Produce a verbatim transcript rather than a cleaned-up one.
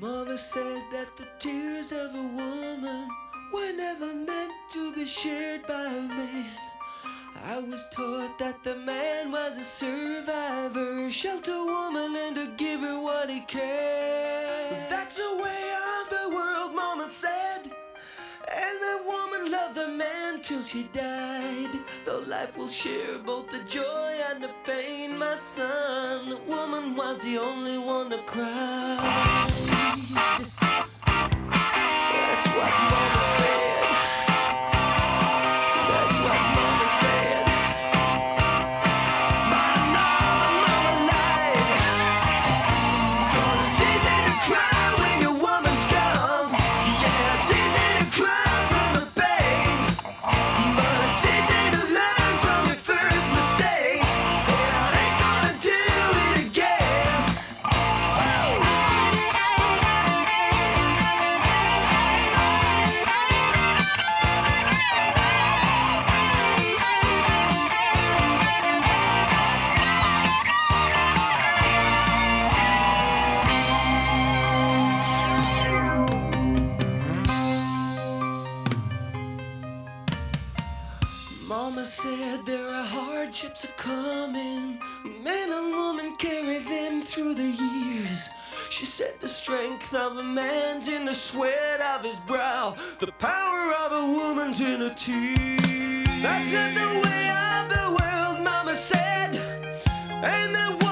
Mama said that the tears of a woman were never meant to be shared by a man. I was taught that the man was a survivor, shelter a woman and to give her what he can. That's the way of the world, Mama said. And the woman loved the man till she died. Though life will share both the joy and the pain, my son, the woman was the only one that cried. That's what Mama said. That's what Mama said. Mama, Mama lied. 'Cause it's easy to cry when your woman's gone. Yeah, it's easy to cry from the pain, but it's easy to learn from your first mistake. And I ain't gonna do it again. Mama said there are hardships are coming. Man and woman carry them through the years. She said the strength of a man's in the sweat of his brow. The power of a woman's in a tear. That's just the way of the world, Mama said. And the